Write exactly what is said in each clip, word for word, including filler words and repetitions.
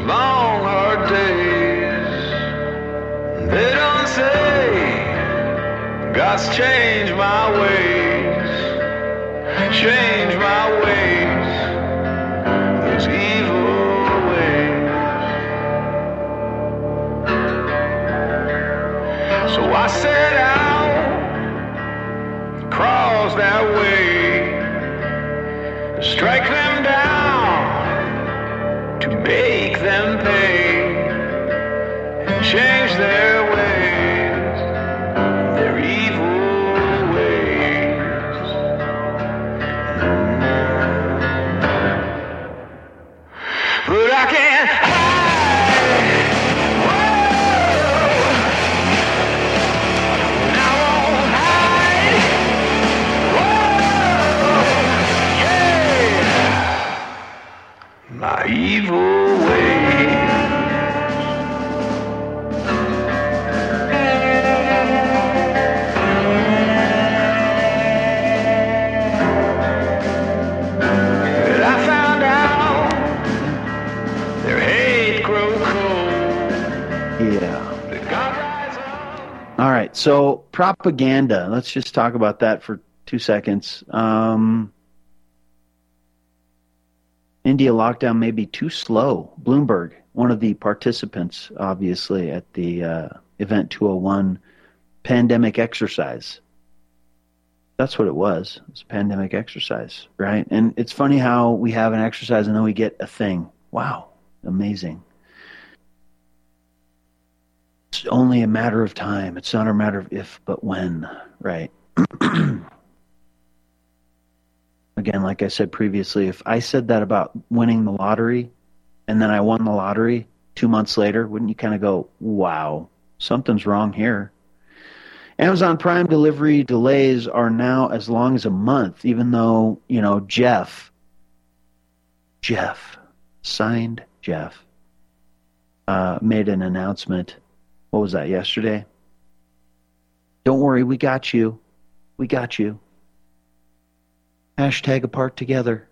long hard days. They don't say God's changed my ways, changed my ways, those evil ways. So I set out across that way to strike them down, to make them pay and change their ways, their evil ways. But I can't hide. Whoa. And I won't hide. Whoa. Yeah. My evil ways. But I found out their hate grow cold. Yeah. That God rise up. All right. So propaganda. Let's just talk about that for two seconds. Um, India lockdown may be too slow. Bloomberg, one of the participants, obviously, at the uh, Event two oh one pandemic exercise. That's what it was. It was a pandemic exercise, right? And it's funny how we have an exercise and then we get a thing. Wow. Amazing. It's only a matter of time. It's not a matter of if, but when, right? Again, like I said previously, if I said that about winning the lottery and then I won the lottery two months later, wouldn't you kind of go, wow, something's wrong here? Amazon Prime delivery delays are now as long as a month, even though, you know, Jeff, Jeff, signed Jeff, uh, made an announcement. What was that, yesterday? Don't worry, we got you. We got you. Hashtag apart together.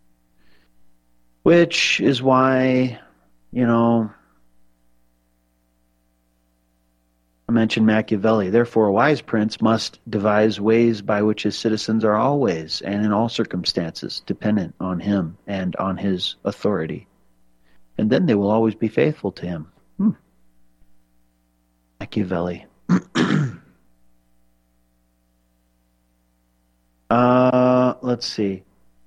Which is why, you know, I mentioned Machiavelli. Therefore, a wise prince must devise ways by which his citizens are always and in all circumstances dependent on him and on his authority. And then they will always be faithful to him. Hmm. Machiavelli. uh, let's see.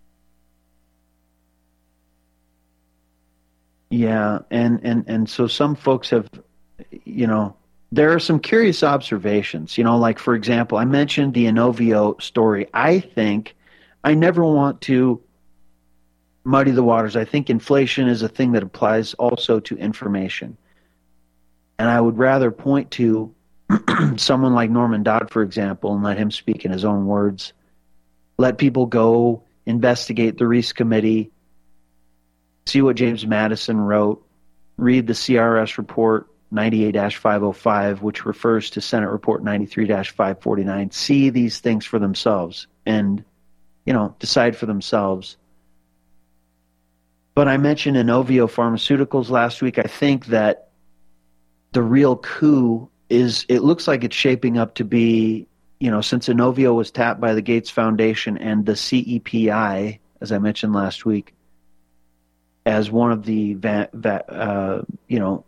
Yeah, and, and, and so some folks have, you know, there are some curious observations. You know, like, for example, I mentioned the Inovio story. I think I never want to muddy the waters. I think inflation is a thing that applies also to information. And I would rather point to someone like Norman Dodd, for example, and let him speak in his own words. Let people go investigate the Reese Committee, see what James Madison wrote, read the C R S report ninety-eight dash five oh five, which refers to Senate Report ninety-three dash five forty-nine, see these things for themselves and, you know, decide for themselves. But I mentioned Inovio Pharmaceuticals last week. I think that the real coup is, it looks like it's shaping up to be, you know, since Inovio was tapped by the Gates Foundation and the C E P I, as I mentioned last week, as one of the, va- va- uh, you know,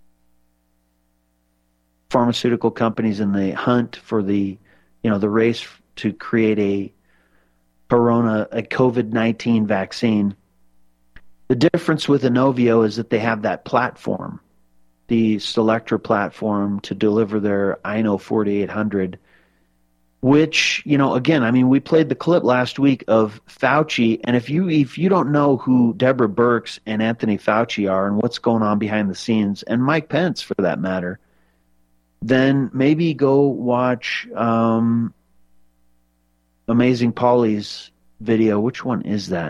pharmaceutical companies in the hunt for the, you know, the race to create a corona, a COVID nineteen vaccine. The difference with Inovio is that they have that platform, the Selectra platform, to deliver their I N O forty-eight hundred, which, you know, again, I mean, we played the clip last week of Fauci, and if you if you don't know who Deborah Birx and Anthony Fauci are and what's going on behind the scenes, and Mike Pence for that matter, then maybe go watch um, Amazing Polly's video. Which one is that?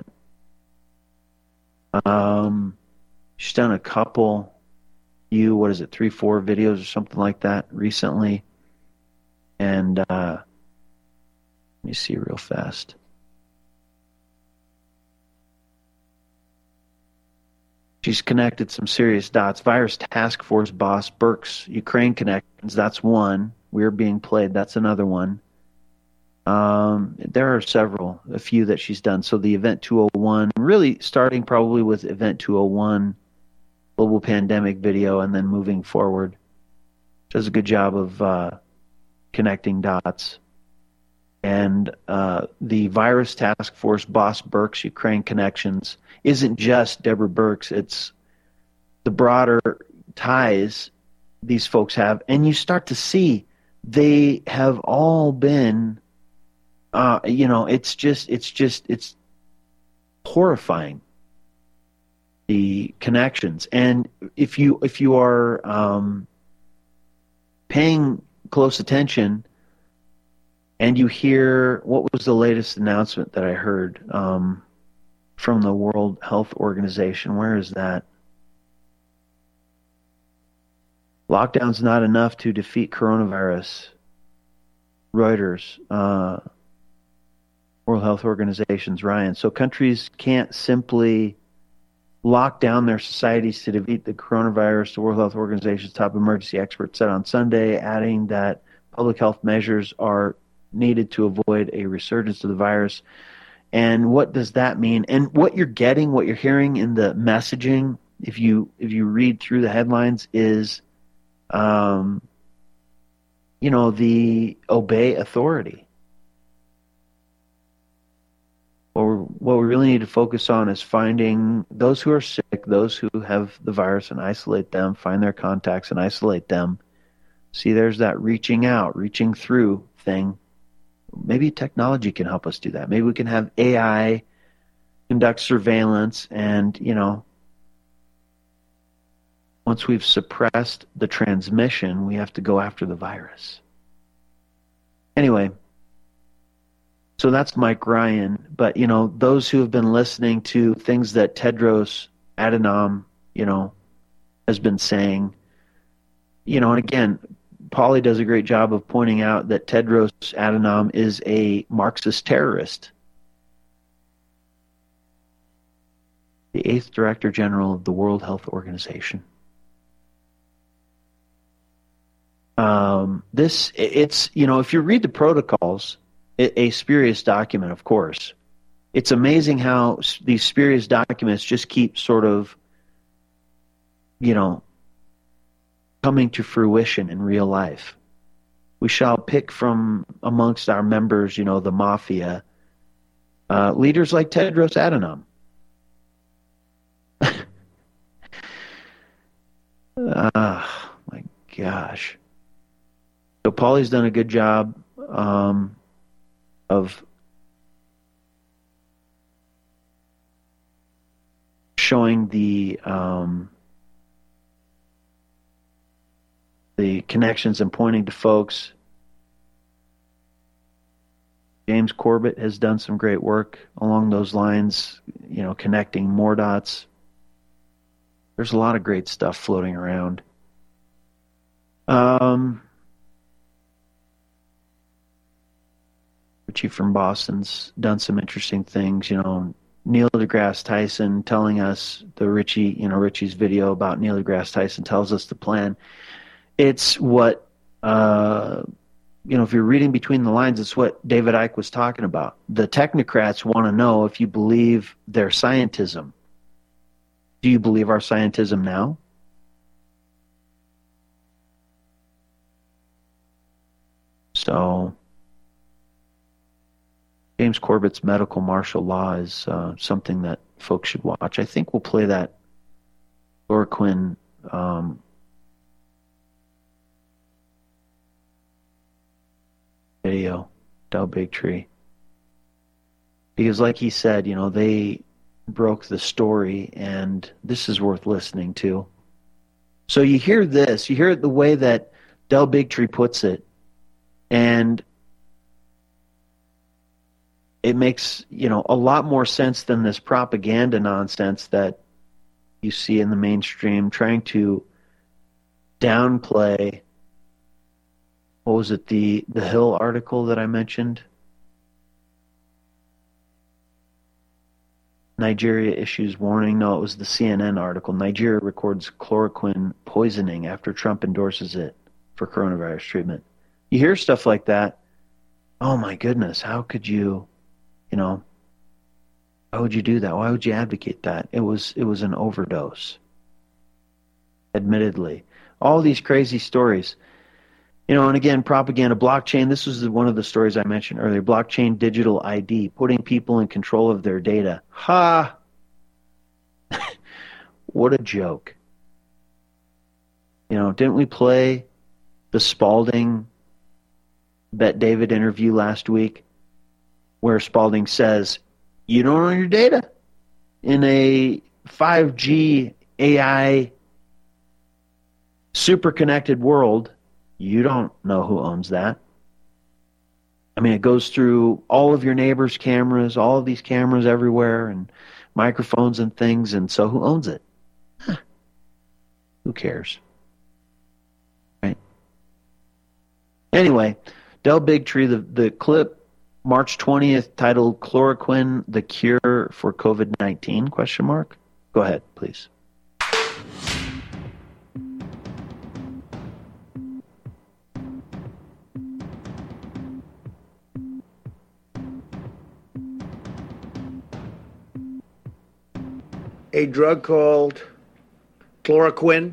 Um, she's done a couple, you, what is it, three, four videos or something like that recently. And uh, let me see real fast. She's connected some serious dots. Virus Task Force boss Burke's Ukraine connections, that's one. We're being played, that's another one. Um, there are several, a few that she's done. So the Event two oh one, really starting probably with Event two oh one, global pandemic video, and then moving forward. Does a good job of uh, connecting dots. And uh, the Virus Task Force boss Burke's Ukraine connections isn't just Deborah Birx, it's the broader ties these folks have. And you start to see they have all been, uh, you know, it's just, it's just, it's horrifying, the connections. And if you, if you are um, paying close attention, and you hear, what was the latest announcement that I heard um, from the World Health Organization? Where is that? Lockdown's not enough to defeat coronavirus. Reuters, uh, World Health Organization's Ryan. So countries can't simply lock down their societies to defeat the coronavirus, the World Health Organization's top emergency expert said on Sunday, adding that public health measures are needed to avoid a resurgence of the virus. And what does that mean? And what you're getting, what you're hearing in the messaging, if you if you read through the headlines, is, um, you know, the obey authority. What, we're, what we really need to focus on is finding those who are sick, those who have the virus, and isolate them, find their contacts and isolate them. See, there's that reaching out, reaching through thing. Maybe technology can help us do that. Maybe we can have A I conduct surveillance, and, you know, once we've suppressed the transmission, we have to go after the virus. Anyway, so that's Mike Ryan. But, you know, those who have been listening to things that Tedros Adhanom, you know, has been saying, you know, and again, Pauly does a great job of pointing out that Tedros Adhanom is a Marxist terrorist. The eighth Director General of the World Health Organization. Um, this, it's, you know, if you read the protocols, it, a spurious document, of course. It's amazing how these spurious documents just keep sort of, you know, coming to fruition in real life. We shall pick from amongst our members, you know, the mafia, uh, leaders like Tedros Adhanom. Ah, oh, my gosh. So Pauly's done a good job um, of showing the um, the connections and pointing to folks. James Corbett has done some great work along those lines, you know, connecting more dots. There's a lot of great stuff floating around. Um, Richie from Boston's done some interesting things, you know. Neil deGrasse Tyson telling us, the Richie, you know, Richie's video about Neil deGrasse Tyson tells us the plan. It's what, uh, you know, if you're reading between the lines, it's what David Icke was talking about. The technocrats want to know if you believe their scientism. Do you believe our scientism now? So, James Corbett's medical martial law is uh, something that folks should watch. I think we'll play that chloroquine um, video, Del Bigtree. Because like he said, you know, they broke the story, and this is worth listening to. So you hear this, you hear it the way that Del Bigtree puts it, and it makes, you know, a lot more sense than this propaganda nonsense that you see in the mainstream trying to downplay. What was it, the the Hill article that I mentioned? Nigeria issues warning. No, it was the C N N article. Nigeria records chloroquine poisoning after Trump endorses it for coronavirus treatment. You hear stuff like that. Oh my goodness, how could you, you know, why would you do that? Why would you advocate that? It was it was an overdose. Admittedly. All these crazy stories. You know, and again, propaganda, blockchain, this was one of the stories I mentioned earlier. Blockchain digital I D, putting people in control of their data. Ha! What a joke. You know, didn't we play the Spalding Bet David interview last week where Spalding says, you don't own your data in a five G A I super connected world. You don't know who owns that. I mean, it goes through all of your neighbors' cameras, all of these cameras everywhere, and microphones and things, and so who owns it? Huh. Who cares? Right? Anyway, Del Bigtree, the, the clip, March twentieth, titled Chloroquine, the Cure for COVID nineteen, question mark. Go ahead, please. A drug called chloroquine,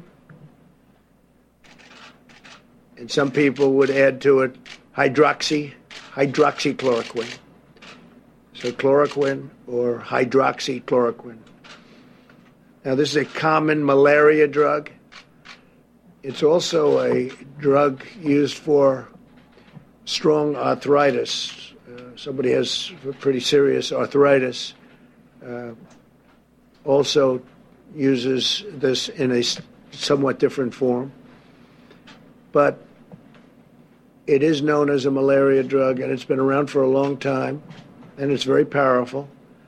and some people would add to it hydroxy, hydroxychloroquine. So chloroquine or hydroxychloroquine. Now this is a common malaria drug. It's also a drug used for strong arthritis. Uh, somebody has pretty serious arthritis. Uh, also uses this in a somewhat different form. But it is known as a malaria drug, and it's been around for a long time, and it's very powerful.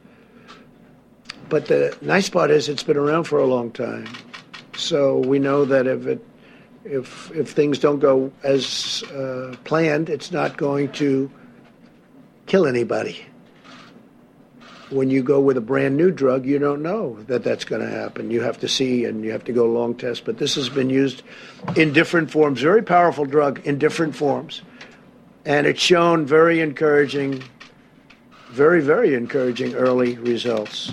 But the nice part is it's been around for a long time. So we know that if it if if things don't go as uh, planned, it's not going to kill anybody. When you go with a brand new drug, you don't know that that's going to happen. You have to see, and you have to go long test. But this has been used in different forms, very powerful drug in different forms. And it's shown very encouraging, very, very encouraging early results.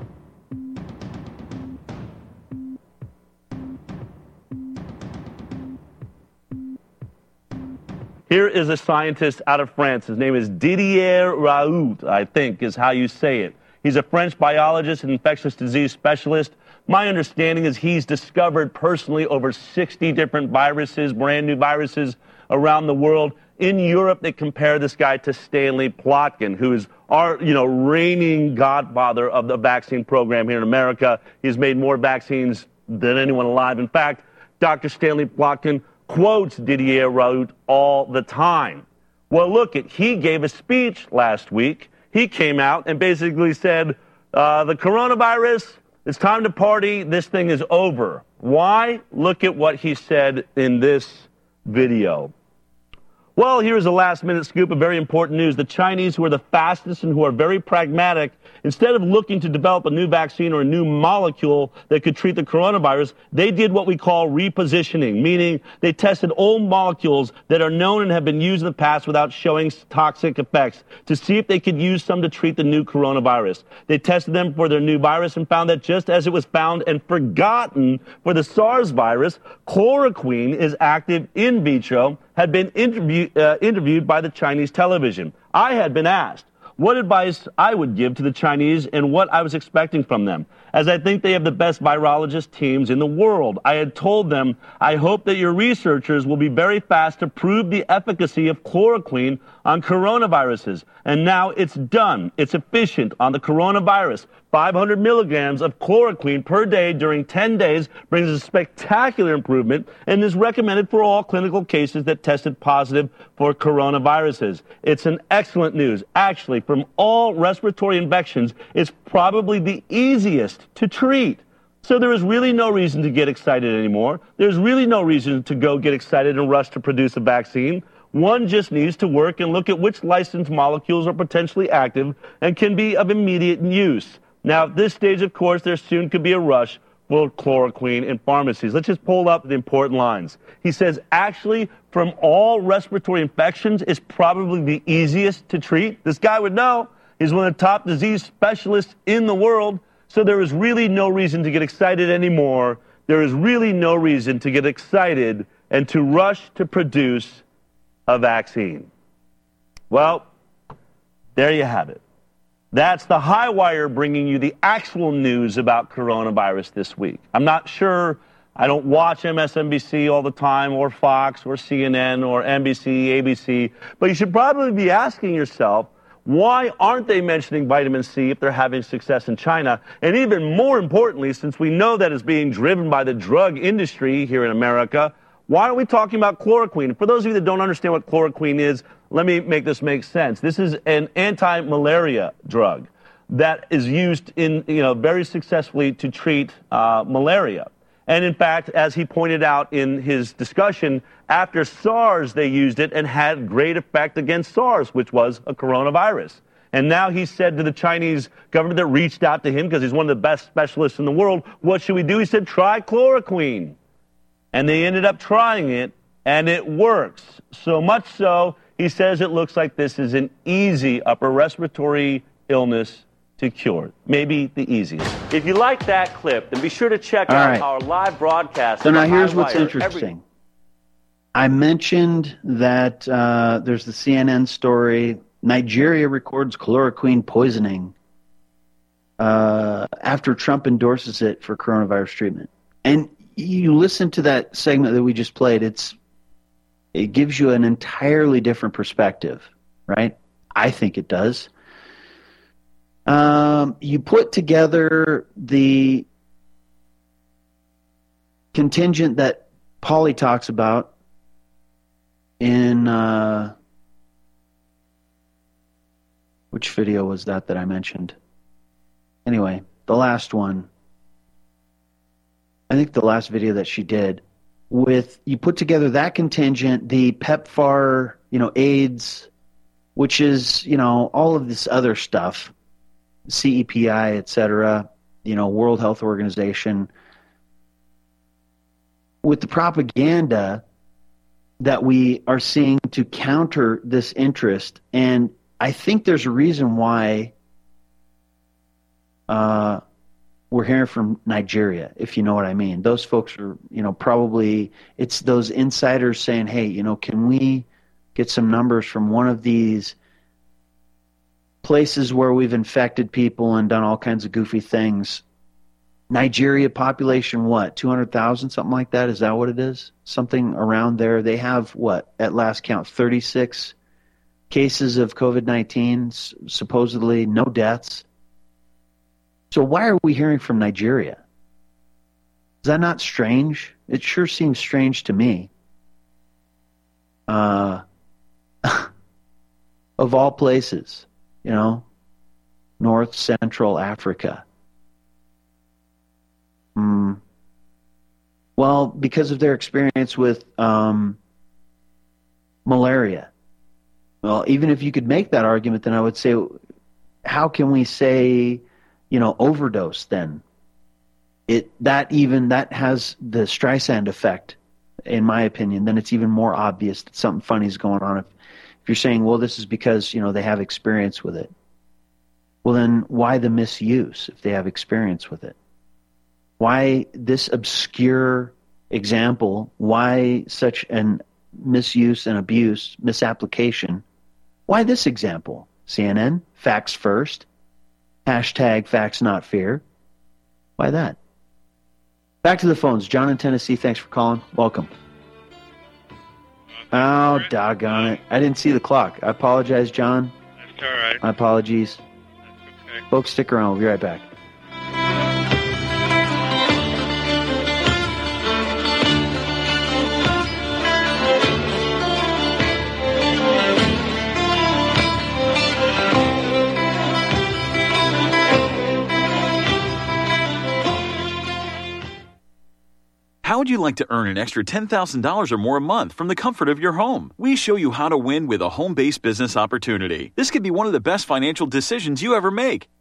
Here is a scientist out of France. His name is Didier Raoult, I think is how you say it. He's a French biologist and infectious disease specialist. My understanding is he's discovered personally over sixty different viruses, brand new viruses around the world. In Europe, they compare this guy to Stanley Plotkin, who is our, you know, reigning godfather of the vaccine program here in America. He's made more vaccines than anyone alive. In fact, Doctor Stanley Plotkin quotes Didier Raoult all the time. Well, look, it, he gave a speech last week. He came out and basically said, uh, the coronavirus, it's time to party. This thing is over. Why? Look at what he said in this video. Well, here's a last-minute scoop of very important news. The Chinese, who are the fastest and who are very pragmatic, instead of looking to develop a new vaccine or a new molecule that could treat the coronavirus, they did what we call repositioning, meaning they tested old molecules that are known and have been used in the past without showing toxic effects to see if they could use some to treat the new coronavirus. They tested them for their new virus and found that just as it was found and forgotten for the SARS virus, chloroquine is active in vitro, had been interview, uh, interviewed by the Chinese television. I had been asked what advice I would give to the Chinese and what I was expecting from them, as I think they have the best virologist teams in the world. I had told them, I hope that your researchers will be very fast to prove the efficacy of chloroquine on coronaviruses. And now it's done. It's efficient on the coronavirus. five hundred milligrams of chloroquine per day during ten days brings a spectacular improvement and is recommended for all clinical cases that tested positive for coronaviruses. It's an excellent news. Actually, from all respiratory infections, it's probably the easiest to treat. So there is really no reason to get excited anymore. There's really no reason to go get excited and rush to produce a vaccine. One just needs to work and look at which licensed molecules are potentially active and can be of immediate use. Now, at this stage, of course, there soon could be a rush for chloroquine in pharmacies. Let's just pull up the important lines. He says, actually, from all respiratory infections, it's probably the easiest to treat. This guy would know. He's one of the top disease specialists in the world. So there is really no reason to get excited anymore. There is really no reason to get excited and to rush to produce a vaccine. Well, there you have it. That's the High Wire bringing you the actual news about coronavirus this week. I'm not sure, I don't watch M S N B C all the time, or Fox, or C N N, or N B C, A B C, but you should probably be asking yourself, why aren't they mentioning vitamin C if they're having success in China? And even more importantly, since we know that it's being driven by the drug industry here in America, why aren't we talking about chloroquine? For those of you that don't understand what chloroquine is, let me make this make sense. This is an anti-malaria drug that is used in, you know, very successfully to treat uh, malaria. And in fact, as he pointed out in his discussion, after SARS, they used it and had great effect against SARS, which was a coronavirus. And now he said to the Chinese government that reached out to him, because he's one of the best specialists in the world, what should we do? He said, try chloroquine. And they ended up trying it, and it works. So much so, he says it looks like this is an easy upper respiratory illness to cure. Maybe the easiest. If you like that clip, then be sure to check All out right. our live broadcast. So now on here's High what's Wire interesting. every- I mentioned that uh, there's the C N N story. Nigeria records chloroquine poisoning uh, after Trump endorses it for coronavirus treatment. And you listen to that segment that we just played, it's it gives you an entirely different perspective, right? I think it does. Um, you put together the contingent that Pauly talks about in uh, which video was that that I mentioned? Anyway, the last one. I think the last video that she did, with you put together that contingent, the PEPFAR, you know, AIDS, which is, you know, all of this other stuff, C E P I, et cetera, you know, World Health Organization, with the propaganda that we are seeing to counter this interest. And I think there's a reason why uh, we're hearing from Nigeria, if you know what I mean. Those folks are, you know, probably, it's those insiders saying, hey, you know, can we get some numbers from one of these places where we've infected people and done all kinds of goofy things? Nigeria population, what, two hundred thousand, something like that? Is that what it is? Something around there. They have, what, at last count, thirty-six cases of COVID nineteen, supposedly no deaths. So why are we hearing from Nigeria? Is that not strange? It sure seems strange to me. Uh, of all places, you know, North Central Africa. Mm. Well, because of their experience with um, malaria. Well, even if you could make that argument, then I would say, how can we say, you know, overdose then? It that even that has the Streisand effect, in my opinion. Then it's even more obvious that something funny is going on. If, if you're saying, well, this is because, you know, they have experience with it. Well, then why the misuse if they have experience with it? Why this obscure example? Why such an misuse and abuse, misapplication? Why this example? C N N, facts first. Hashtag facts not fear. Why that? Back to the phones. John in Tennessee, thanks for calling. Welcome. Oh, doggone it. I didn't see the clock. I apologize, John. That's all right. My apologies. That's okay. Folks, stick around. We'll be right back. How would you like to earn an extra ten thousand dollars or more a month from the comfort of your home? We show you how to win with a home-based business opportunity. This could be one of the best financial decisions you ever make.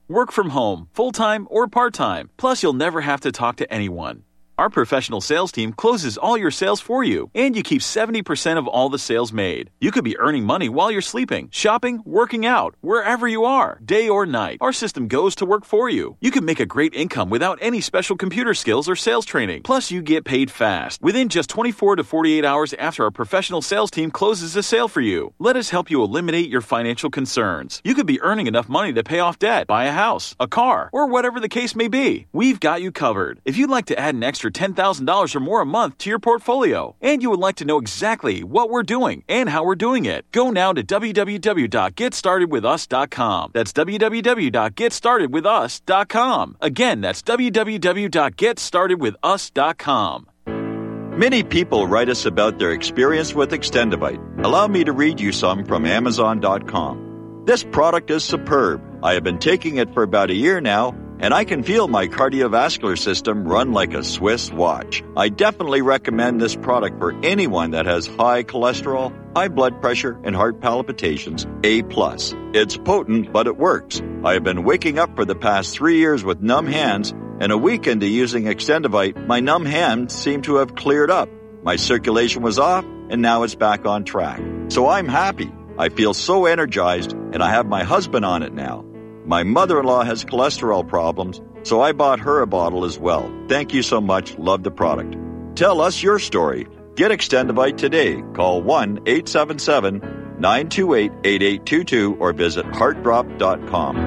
Work from home, full-time or part-time. Plus, you'll never have to talk to anyone. Our professional sales team closes all your sales for you, and you keep seventy percent of all the sales made. You could be earning money while you're sleeping, shopping, working out, wherever you are, day or night. Our system goes to work for you. You can make a great income without any special computer skills or sales training. Plus, you get paid fast, within just twenty-four to forty-eight hours after our professional sales team closes a sale for you. Let us help you eliminate your financial concerns. You could be earning enough money to pay off debt, buy a house, a car, or whatever the case may be. We've got you covered. If you'd like to add an extra ten thousand dollars or more a month to your portfolio, and you would like to know exactly what we're doing and how we're doing it, go now to w w w dot get started with us dot com. That's w w w dot get started with us dot com. Again, that's w w w dot get started with us dot com. Many people write us about their experience with Extendivite. Allow me to read you some from amazon dot com. This product is superb. I have been taking it for about a year now, and I can feel my cardiovascular system run like a Swiss watch. I definitely recommend this product for anyone that has high cholesterol, high blood pressure, and heart palpitations, A plus. It's potent, but it works. I have been waking up for the past three years with numb hands, and a week into using Extendivite, my numb hands seem to have cleared up. My circulation was off, and now it's back on track. So I'm happy. I feel so energized, and I have my husband on it now. My mother-in-law has cholesterol problems, so I bought her a bottle as well. Thank you so much. Love the product. Tell us your story. Get Extendivite today. Call one eight seven seven, nine two eight, eight eight two two or visit heart drop dot com.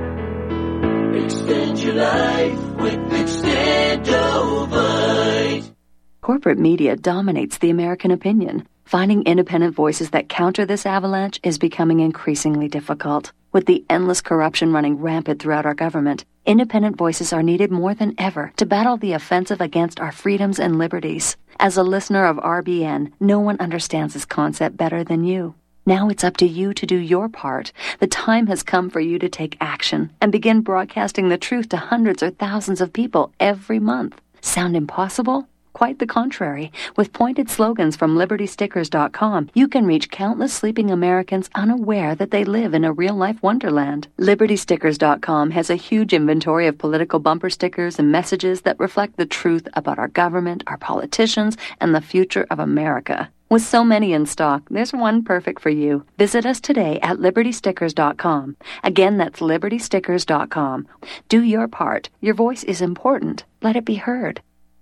Extend your life with Extendivite. Corporate media dominates the American opinion. Finding independent voices that counter this avalanche is becoming increasingly difficult. With the endless corruption running rampant throughout our government, independent voices are needed more than ever to battle the offensive against our freedoms and liberties. As a listener of R B N, no one understands this concept better than you. Now it's up to you to do your part. The time has come for you to take action and begin broadcasting the truth to hundreds or thousands of people every month. Sound impossible? Quite the contrary. With pointed slogans from liberty stickers dot com, you can reach countless sleeping Americans unaware that they live in a real-life wonderland. liberty stickers dot com has a huge inventory of political bumper stickers and messages that reflect the truth about our government, our politicians, and the future of America. With so many in stock, there's one perfect for you. Visit us today at liberty stickers dot com. Again, that's liberty stickers dot com. Do your part. Your voice is important. Let it be heard.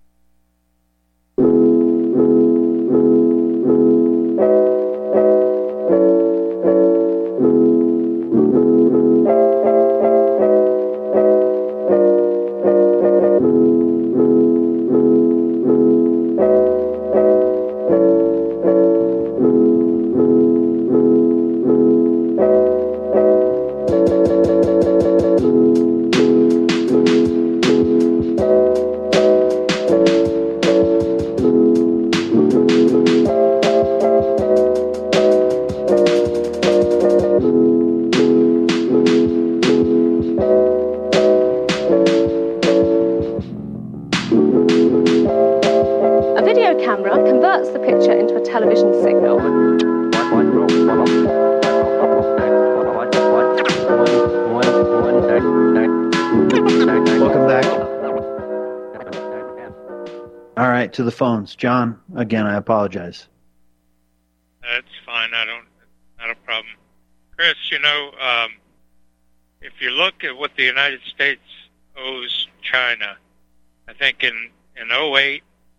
To the phones. John, again, I apologize. That's fine. I don't, not a problem. Chris, you know, um, if you look at what the United States owes China, I think in, in oh eight,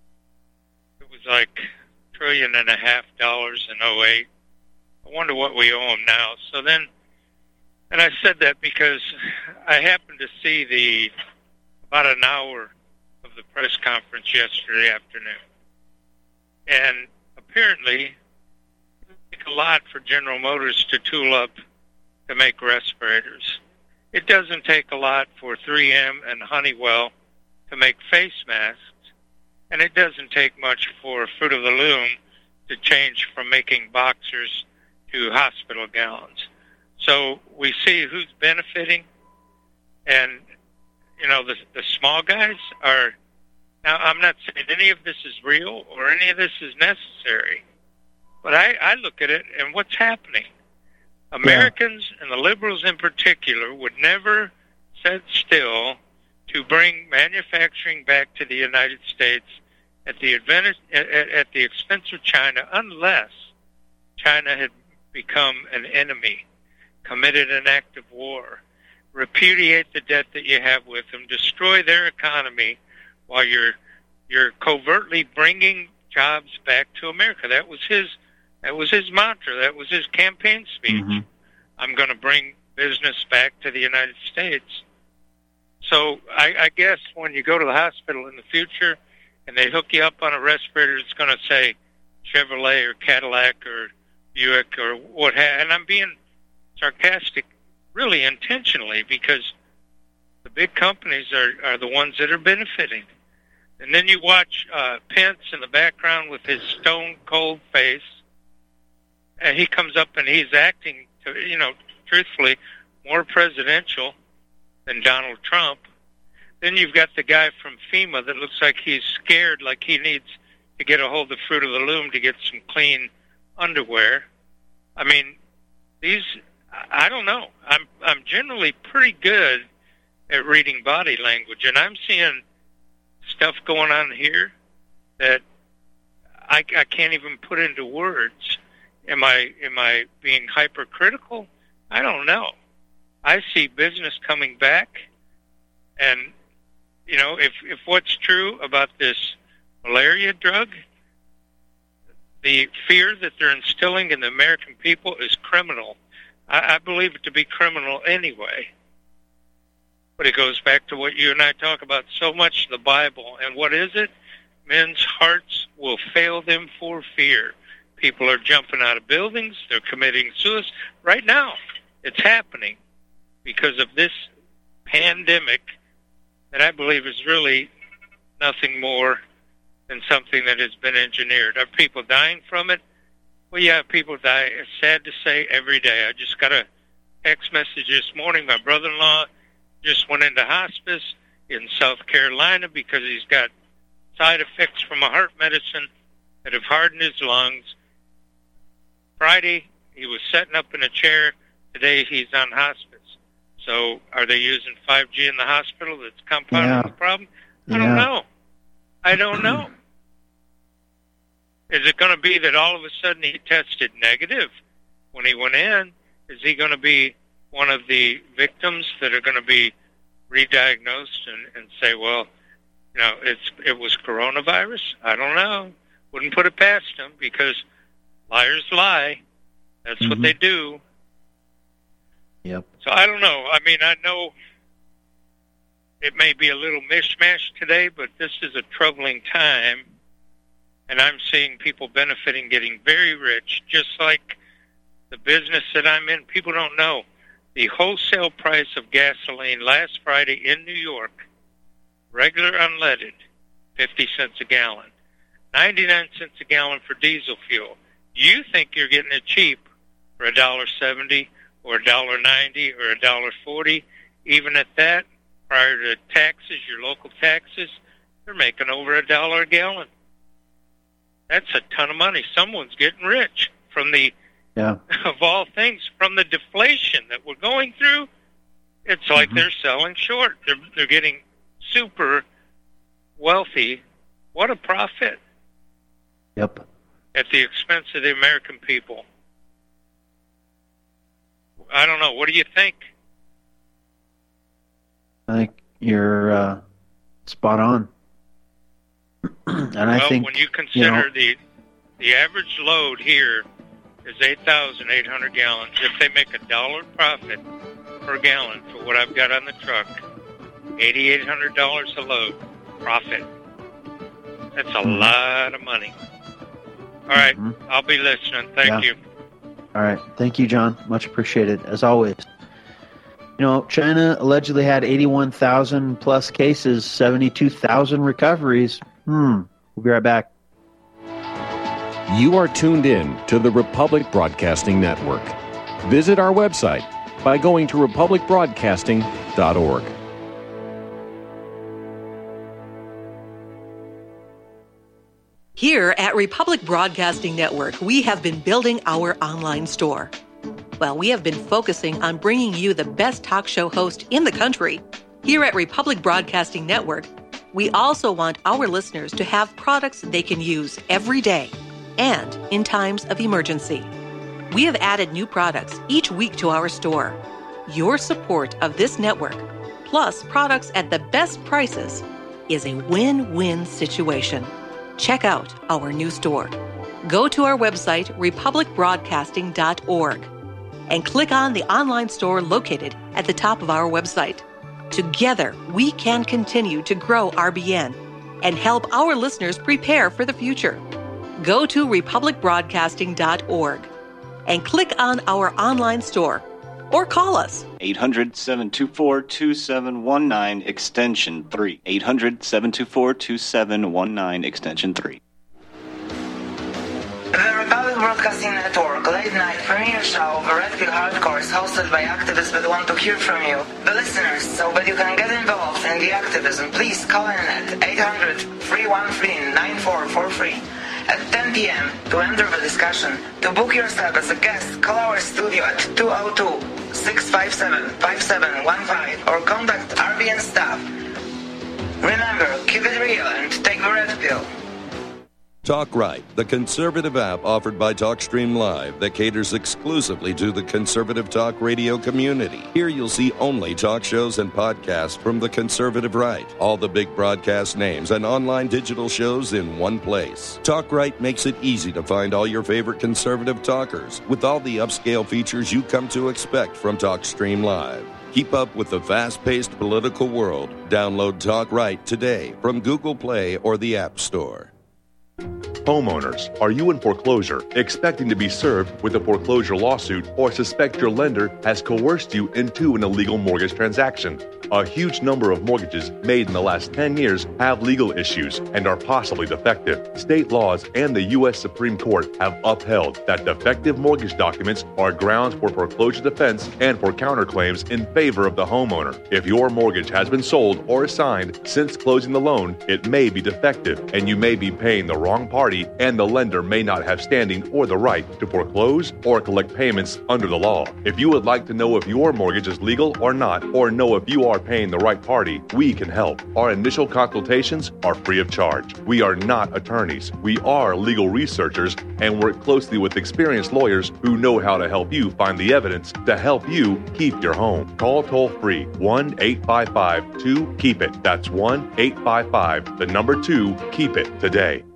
it was like a trillion and a half dollars in oh eight. I wonder what we owe them now. So then, and I said that because I happened to see the, about an hour the press conference yesterday afternoon. And apparently, it takes a lot for General Motors to tool up to make respirators. It doesn't take a lot for three M and Honeywell to make face masks, and it doesn't take much for Fruit of the Loom to change from making boxers to hospital gowns. So we see who's benefiting, and, you know, the, the small guys are... Now, I'm not saying any of this is real or any of this is necessary, but I, I look at it and what's happening. Americans, yeah. and the liberals in particular, would never said still to bring manufacturing back to the United States at the advantage, at, at the expense of China, unless China had become an enemy, committed an act of war, repudiate the debt that you have with them, destroy their economy while you're you're covertly bringing jobs back to America. That was his that was his mantra. That was his campaign speech. Mm-hmm. I'm going to bring business back to the United States. So I, I guess when you go to the hospital in the future and they hook you up on a respirator, it's going to say Chevrolet or Cadillac or Buick or what have. And I'm being sarcastic, really intentionally, because the big companies are, are the ones that are benefiting. And then you watch uh, Pence in the background with his stone-cold face, and he comes up and he's acting, to, you know, truthfully, more presidential than Donald Trump. Then you've got the guy from FEMA that looks like he's scared, like he needs to get a hold of Fruit of the Loom to get some clean underwear. I mean, these, I don't know. I'm I'm generally pretty good at reading body language, and I'm seeing stuff going on here that I, I can't even put into words. Am I am I being hypercritical? I don't know. I see business coming back, and you know, if if what's true about this malaria drug, the fear that they're instilling in the American people is criminal. I, I believe it to be criminal anyway. But it goes back to what you and I talk about so much, the Bible. And what is it? Men's hearts will fail them for fear. People are jumping out of buildings. They're committing suicide. Right now, it's happening because of this pandemic that I believe is really nothing more than something that has been engineered. Are people dying from it? Well, yeah, people die. It's sad to say every day. I just got a text message this morning. My brother-in-law just went into hospice in South Carolina because he's got side effects from a heart medicine that have hardened his lungs. Friday, he was setting up in a chair. Today, he's on hospice. So are they using five G in the hospital that's compounding yeah. the problem? I yeah. don't know. I don't know. Is it going to be that all of a sudden he tested negative when he went in? Is he going to be one of the victims that are going to be re-diagnosed and, and say, well, you know, it's it was coronavirus? I don't know. Wouldn't put it past him because liars lie. That's mm-hmm. what they do. Yep. So I don't know. I mean, I know it may be a little mishmash today, but this is a troubling time, and I'm seeing people benefiting, getting very rich, just like the business that I'm in. People don't know. The wholesale price of gasoline last Friday in New York, regular unleaded, fifty cents a gallon, ninety-nine cents a gallon for diesel fuel. You think you're getting it cheap for a dollar seventy or a dollar ninety or a dollar forty? Even at that, prior to taxes, your local taxes, they're making over a dollar a gallon. That's a ton of money. Someone's getting rich from the Yeah. of all things, from the deflation that we're going through. It's like mm-hmm. they're selling short. They're they're getting super wealthy. What a profit. Yep. At the expense of the American people. I don't know. What do you think? I think you're uh, spot on. and well, I think when you consider you know, the the average load here is eight thousand eight hundred gallons. If they make a dollar profit per gallon for what I've got on the truck, eight thousand eight hundred dollars a load profit. That's a mm-hmm. lot of money. All right, mm-hmm. I'll be listening. Thank yeah. you. All right. Thank you, John. Much appreciated, as always. You know, China allegedly had eighty-one thousand plus cases, seventy-two thousand recoveries. Hmm. We'll be right back. You are tuned in to the Republic Broadcasting Network. Visit our website by going to republic broadcasting dot org. Here at Republic Broadcasting Network, we have been building our online store. Well, we have been focusing on bringing you the best talk show host in the country. Here at Republic Broadcasting Network, we also want our listeners to have products they can use every day and in times of emergency. We have added new products each week to our store. Your support of this network, plus products at the best prices, is a win-win situation. Check out our new store. Go to our website, republic broadcasting dot org, and click on the online store located at the top of our website. Together, we can continue to grow R B N and help our listeners prepare for the future. Go to republic broadcasting dot org and click on our online store or call us. eight hundred, seven two four, two seven one nine, extension three. eight hundred, seven two four, two seven one nine, extension three. The Republic Broadcasting Network late night premiere show of Red Pill Hardcore is hosted by activists that want to hear from you, the listeners. So that you can get involved in the activism, please call in at eight hundred, three one three, nine four four three. At ten p.m. to enter the discussion. To book yourself as a guest, call our studio at two oh two, six five seven, five seven one five or contact R B N staff. Remember, keep it real and take the red pill. Talk Right, the conservative app offered by TalkStream Live that caters exclusively to the conservative talk radio community. Here you'll see only talk shows and podcasts from the conservative right. All the big broadcast names and online digital shows in one place. Talk Right makes it easy to find all your favorite conservative talkers with all the upscale features you come to expect from TalkStream Live. Keep up with the fast-paced political world. Download Talk Right today from Google Play or the App Store. Homeowners, are you in foreclosure, expecting to be served with a foreclosure lawsuit, or suspect your lender has coerced you into an illegal mortgage transaction? A huge number of mortgages made in the last ten years have legal issues and are possibly defective. State laws and the U S Supreme Court have upheld that defective mortgage documents are grounds for foreclosure defense and for counterclaims in favor of the homeowner. If your mortgage has been sold or assigned since closing the loan, it may be defective and you may be paying the wrong party, and the lender may not have standing or the right to foreclose or collect payments under the law. If you would like to know if your mortgage is legal or not, or know if you are paying the right party, we can help. Our initial consultations are free of charge. We are not attorneys. We are legal researchers and work closely with experienced lawyers who know how to help you find the evidence to help you keep your home. Call toll-free one eight five five two keep it. That's one eight five five, the number two, keep it today.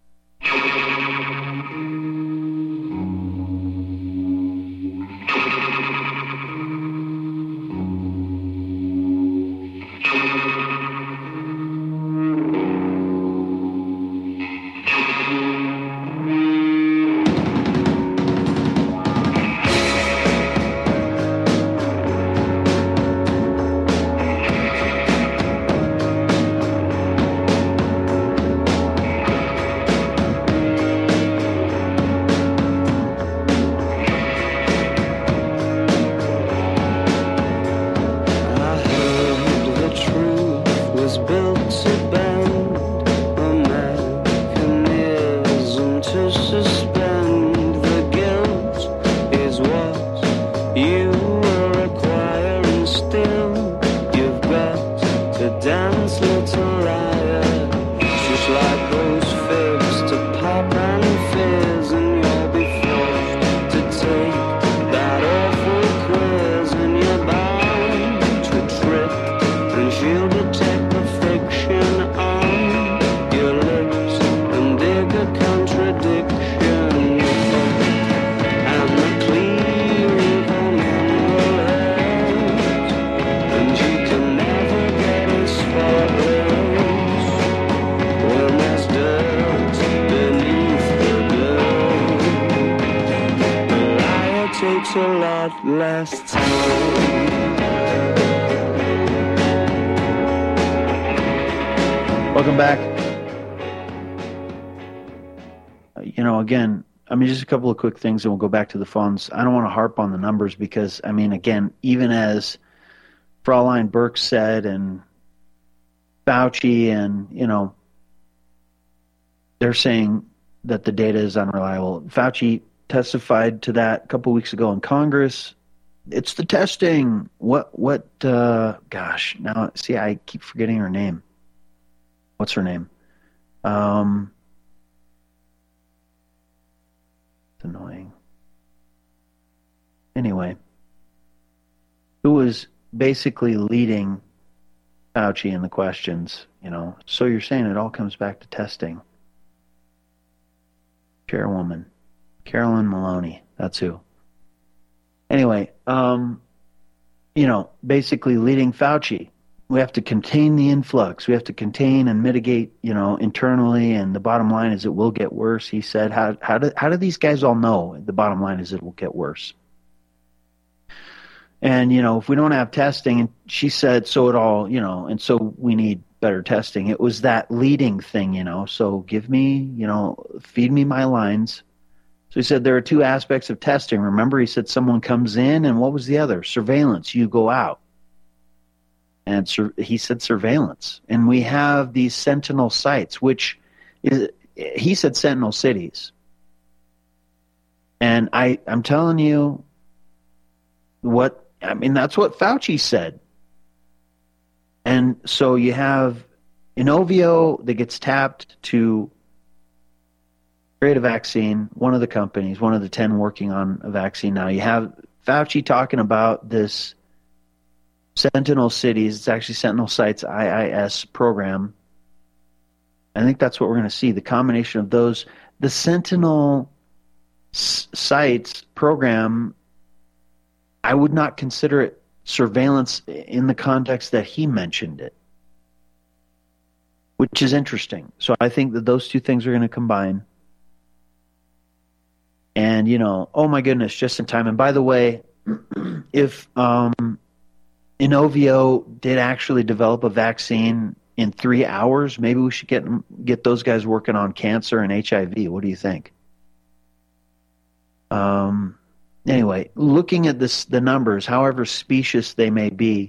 Welcome back. Uh, you know, again, I mean, just a couple of quick things and we'll go back to the phones. I don't want to harp on the numbers because, I mean, again, even as Fraulein Burke said and Fauci and, you know, they're saying that the data is unreliable. Fauci testified to that a couple weeks ago in Congress. It's the testing. What, what, uh, gosh, now, see, I keep forgetting her name. What's her name? Um, it's annoying. Anyway, who was basically leading Fauci in the questions, you know. So you're saying it all comes back to testing. Chairwoman, Carolyn Maloney, that's who. Anyway, um, you know, basically leading Fauci. We have to contain the influx. We have to contain and mitigate, you know, internally. And the bottom line is it will get worse, he said. How, how, do, how do these guys all know the bottom line is it will get worse? And, you know, if we don't have testing, and she said, so it all, you know, and so we need better testing. It was that leading thing, you know, so give me, you know, feed me my lines. So he said there are two aspects of testing. Remember, he said someone comes in, and what was the other? Surveillance. You go out. And sur- he said surveillance. And we have these sentinel sites, which is, he said sentinel cities. And I, I'm telling you what, I mean, that's what Fauci said. And so you have Inovio that gets tapped to create a vaccine, one of the companies, one of the ten working on a vaccine now. You have Fauci talking about this Sentinel Cities. It's actually Sentinel Sites I I S program. I think that's what we're going to see, the combination of those. The Sentinel S- Sites program, I would not consider it surveillance in the context that he mentioned it, which is interesting. So I think that those two things are going to combine. And, you know, oh my goodness, just in time. And by the way, if um, Inovio did actually develop a vaccine in three hours, maybe we should get get those guys working on cancer and H I V. What do you think? Um. Anyway, looking at this, the numbers, however specious they may be,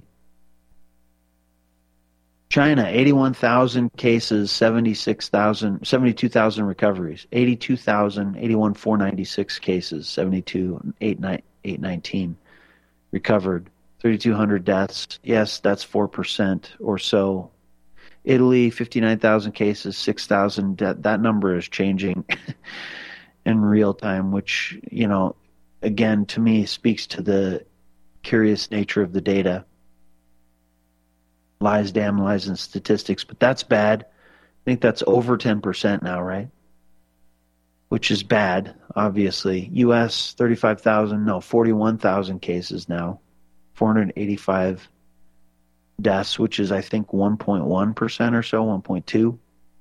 China, eighty-one thousand cases, seventy-six thousand, seventy-two thousand recoveries, eighty-two thousand, eighty-one thousand four hundred ninety-six cases, seventy-two thousand eight hundred nineteen recovered, thirty-two hundred deaths. Yes, that's four percent or so. Italy, fifty-nine thousand cases, six thousand deaths. That number is changing in real time, which, you know, again, to me, speaks to the curious nature of the data. Lies, damn lies, and statistics. But that's bad. I think that's over ten percent now, right? Which is bad, obviously. U S, thirty-five thousand, no, forty-one thousand cases now. four hundred eighty-five deaths, which is, I think, one point one percent or so, one point two.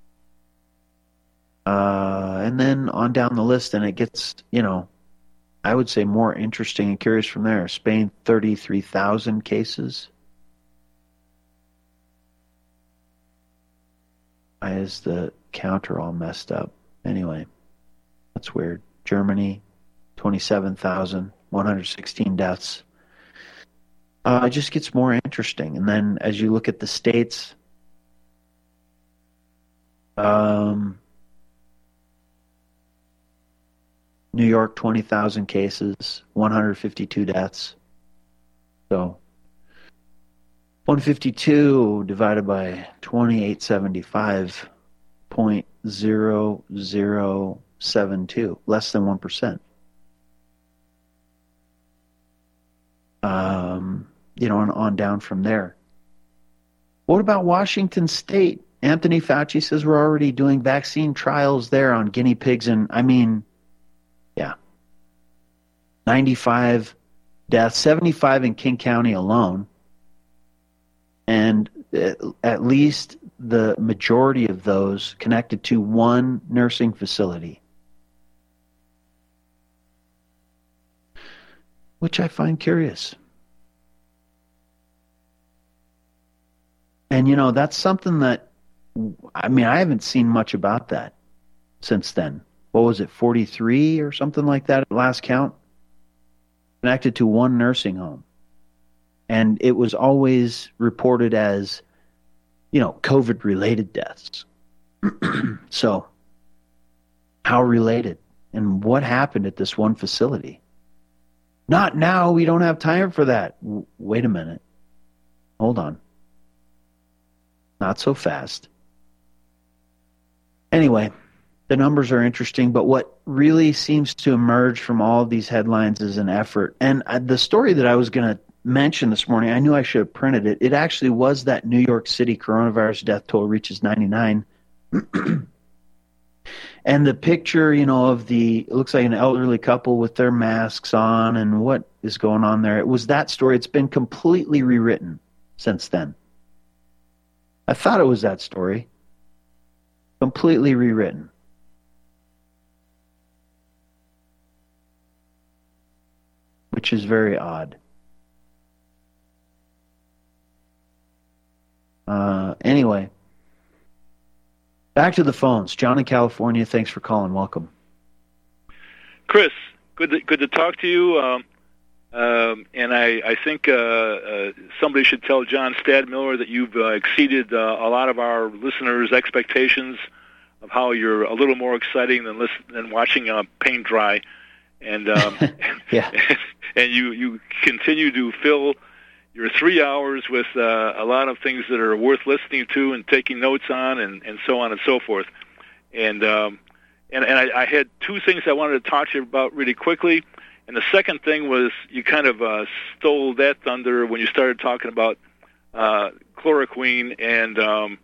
Uh, and then on down the list, and it gets, you know, I would say more interesting and curious from there. Spain, thirty-three thousand cases. Why is the counter all messed up? Anyway, that's weird. Germany, twenty-seven thousand, one hundred sixteen deaths. Uh, it just gets more interesting. And then as you look at the states, um, New York, twenty thousand cases, one hundred fifty-two deaths. So one hundred fifty-two divided by twenty-eight seventy-five point zero zero seven two, less than one percent. Um, you know, and on down from there. What about Washington State? Anthony Fauci says we're already doing vaccine trials there on guinea pigs, and I mean, yeah, ninety-five deaths, seventy-five in King County alone. And at least the majority of those connected to one nursing facility, which I find curious. And, you know, that's something that, I mean, I haven't seen much about that since then. What was it, forty-three or something like that at last count? Connected to one nursing home. And it was always reported as, you know, COVID-related deaths. So, how related? And what happened at this one facility? Not now. We don't have time for that. W- wait a minute. Hold on. Not so fast. Anyway, the numbers are interesting, but what really seems to emerge from all of these headlines is an effort. And uh, the story that I was going to mention this morning, I knew I should have printed it. It actually was that New York City coronavirus death toll reaches ninety-nine. And the picture, you know, of the, it looks like an elderly couple with their masks on and what is going on there. It was that story. It's been completely rewritten since then. I thought it was that story. Completely rewritten. Which is very odd. Uh, anyway. Back to the phones. John in California, thanks for calling. Welcome. Chris, good to, good to talk to you. Um, um, and I, I think uh, uh, somebody should tell John Stadmiller that you've uh, exceeded uh, a lot of our listeners' expectations of how you're a little more exciting than listen, than watching uh, paint dry. And um, yeah. and you, you continue to fill your three hours with uh, a lot of things that are worth listening to and taking notes on, and, and so on and so forth. And um, and, and I, I had two things I wanted to talk to you about really quickly. And the second thing was you kind of uh, stole that thunder when you started talking about uh, chloroquine. And um,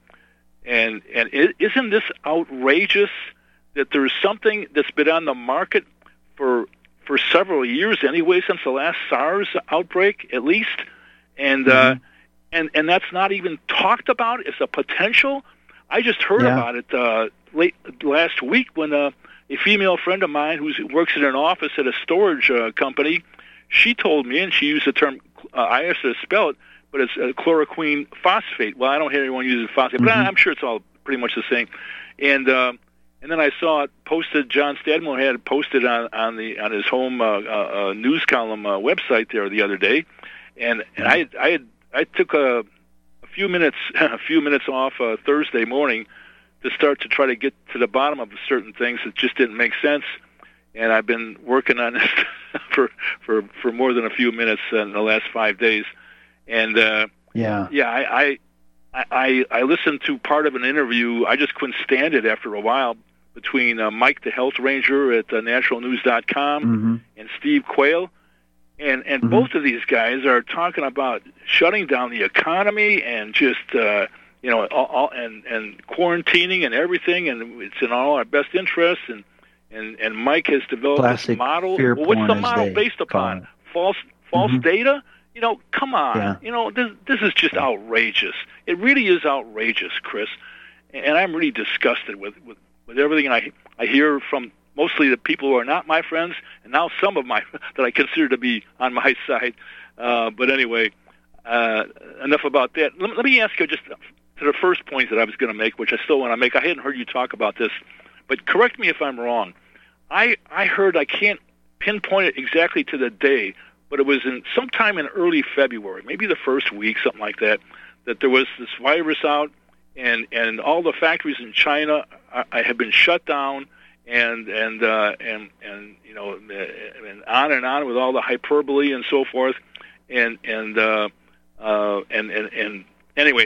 and and it, isn't this outrageous that there's something that's been on the market for for several years anyway, since the last SARS outbreak at least? And uh, mm-hmm. and and that's not even talked about as a potential. I just heard yeah. about it uh, late last week when uh, a female friend of mine who works in an office at a storage uh, company, she told me, and she used the term, uh, I asked her to spell it, but it's uh, chloroquine phosphate. Well, I don't hear anyone use phosphate, mm-hmm. but I'm sure it's all pretty much the same. And uh, and then I saw it posted. John Stadmiller had it posted on on the on his home uh, uh, uh, news column uh, website there the other day. And and I I had, I took a, a few minutes a few minutes off uh, Thursday morning to start to try to get to the bottom of certain things that just didn't make sense. And I've been working on this for for for more than a few minutes in the last five days. And uh, yeah, yeah, I, I I I listened to part of an interview. I just couldn't stand it after a while between uh, Mike the Health Ranger at uh, National News dot com mm-hmm. and Steve Quayle. And and mm-hmm. both of these guys are talking about shutting down the economy and just uh, you know all, all, and and quarantining and everything, and it's in all our best interests. And and, and Mike has developed Classic this model. Fear Well, what's the porn, model as they based upon? call it. False false mm-hmm. data? You know, come on. Yeah. You know, this this is just outrageous. It really is outrageous, Chris. And I'm really disgusted with with, with everything I I hear from. Mostly the people who are not my friends, and now some of my that I consider to be on my side. Uh, but anyway, uh, enough about that. Let, let me ask you just to the first point that I was going to make, which I still want to make. I hadn't heard you talk about this, but correct me if I'm wrong. I I heard, I can't pinpoint it exactly to the day, but it was in sometime in early February, maybe the first week, something like that, that there was this virus out, and and all the factories in China I, I had been shut down. And and uh, and and you know, and on and on with all the hyperbole and so forth, and and uh, uh, and, and and anyway,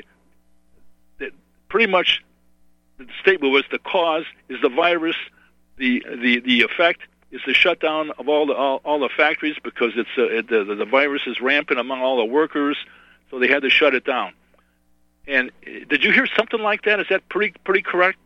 it, pretty much the statement was the cause is the virus, the the the effect is the shutdown of all the all, all the factories because it's uh, it, the the virus is rampant among all the workers, so they had to shut it down. And did you hear something like that? Is that pretty pretty correct?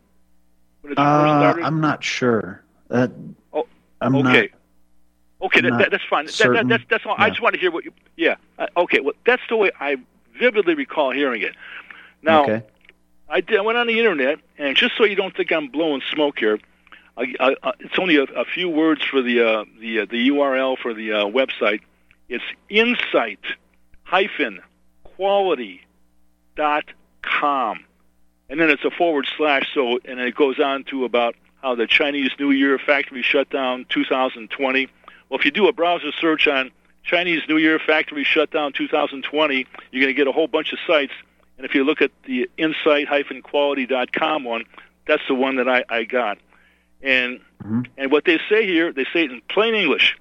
Uh, I'm not sure. Uh, oh, I'm okay. Not, okay, that, that, that's fine. That, that, that's that's all. Yeah. I just want to hear what you. Yeah. Uh, okay. Well, that's the way I vividly recall hearing it. Now, okay. I did. I went on the internet, and just so you don't think I'm blowing smoke here, I, I, uh, it's only a, a few words for the uh, the uh, the U R L for the uh, website. It's insight hyphen quality dot com. And then it's a forward slash, so and it goes on to about how the Chinese New Year factory shut down two thousand twenty. Well, if you do a browser search on Chinese New Year factory shutdown two thousand twenty, you're going to get a whole bunch of sites. And if you look at the insight dash quality dot com one, that's the one that I, I got. And Mm-hmm. and what they say here, they say it in plain English.